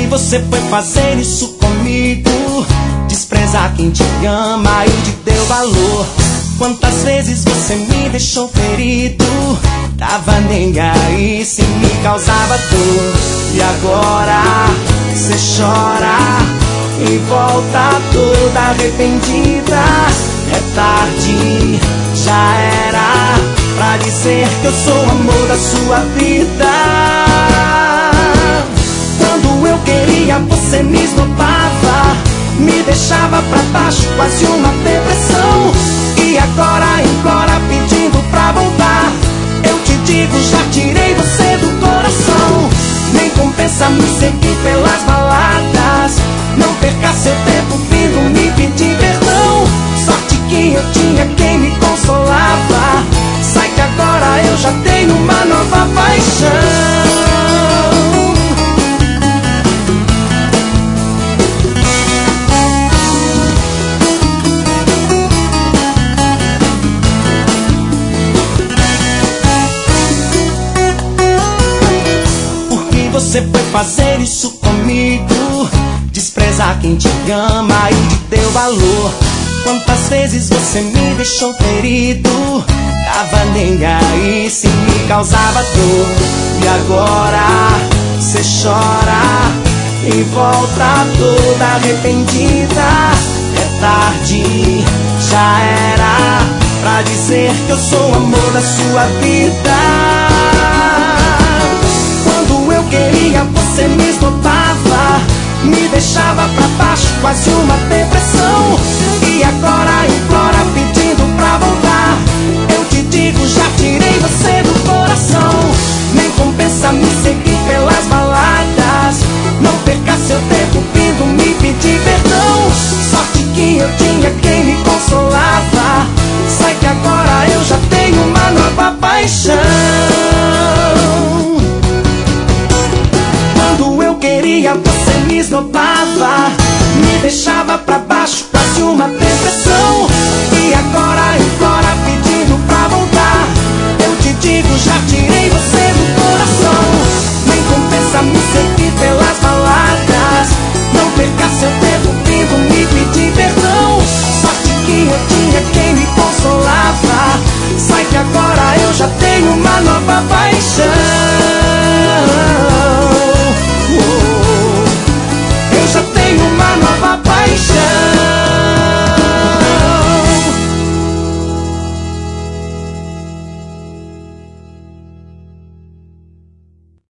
você foi fazer isso comigo? Desprezar quem te ama e te deu valor. Quantas vezes você me deixou ferido? Tava nem aí se me causava dor. E agora você chora e volta toda arrependida. É tarde, já era pra dizer que eu sou o amor da sua vida. Quando eu queria você me esnobava, me deixava pra baixo, quase uma depressão. E agora implora pedindo pra voltar. Eu te digo, já tirei você do coração. Nem compensa me seguir pelas baladas. Não perca seu tempo vindo me pedir perdão. Sorte que eu tinha quem me consolava. Sai que agora eu já tenho uma nova paixão. Você foi fazer isso comigo? Desprezar quem te ama e te deu valor. Quantas vezes você me deixou ferido? Tava nem aí se me causava dor. E agora você chora e volta toda arrependida. É tarde, já era pra dizer que eu sou o amor da sua vida. Eu queria, você me esnobava, me deixava pra baixo, quase uma depressão. E agora implora pedindo pra voltar. Eu te digo, já tirei você do coração. Nem compensa me seguir pelas baladas. Não perca seu tempo vindo me pedir perdão. Sorte que eu tinha quem me consolava. Sai que agora eu já tenho uma nova paixão. Quando eu queria, você me esnobava, me deixava pra baixo,